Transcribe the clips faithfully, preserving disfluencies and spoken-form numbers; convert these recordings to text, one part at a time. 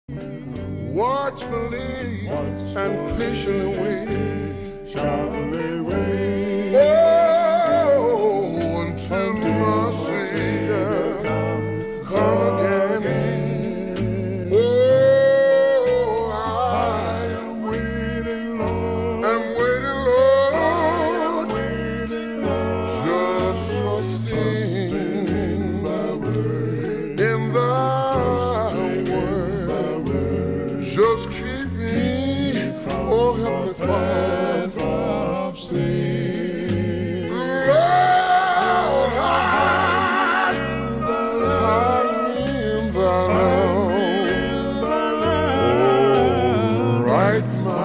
watchfully and patiently wait, shall they wait, oh, until my Savior come again. Oh, I am waiting, Lord, am waiting, Lord, waiting, Lord, just trusting in thy word, in thy in thy word, just keep me, oh Heavenly Father, from sin. Lord, hide me in thy love. Oh, write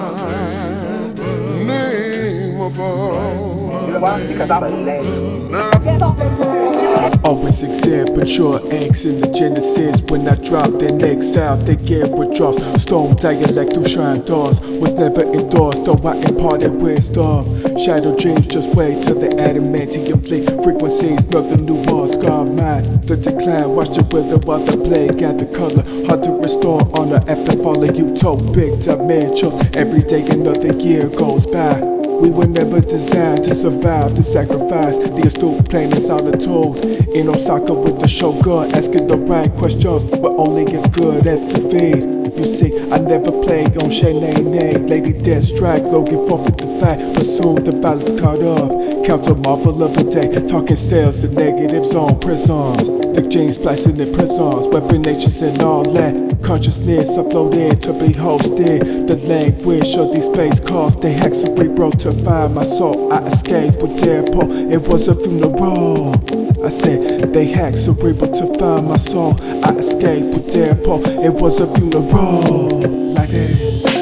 my name above. You know why? Because I'm a legend. Now, Always exhibit your eggs in the genesis. When I drop their necks out, they get withdraws. Storm dialect through shrine doors was never endorsed, though I imparted wisdom. Shadow dreams, just wait till the adamantium fleet frequencies know the nuance. God mind the decline, watch the wither while the blade got the color. Hard to restore honor after falling utopic dimensions. Every day another year goes by. We were never designed to survive, to sacrifice the astute plain and solitude. In Osaka with the shogun, asking the right questions, we're only as good as the feed. You see, I never play on Shanae, Lady Death Strike, Logan forfeit the fight, but soon the violence caught up. Counter marvel of the day, talking sales to negatives on prisons. Nick James splicing in prisons, weapon natures and all that. Consciousness uploaded to be hosted. The language of these space calls, they hack cerebral to find my soul. I escaped with their pole, it was a funeral. I said they hacked cerebral to find my soul. I escaped with their pole, it was a funeral. Like this.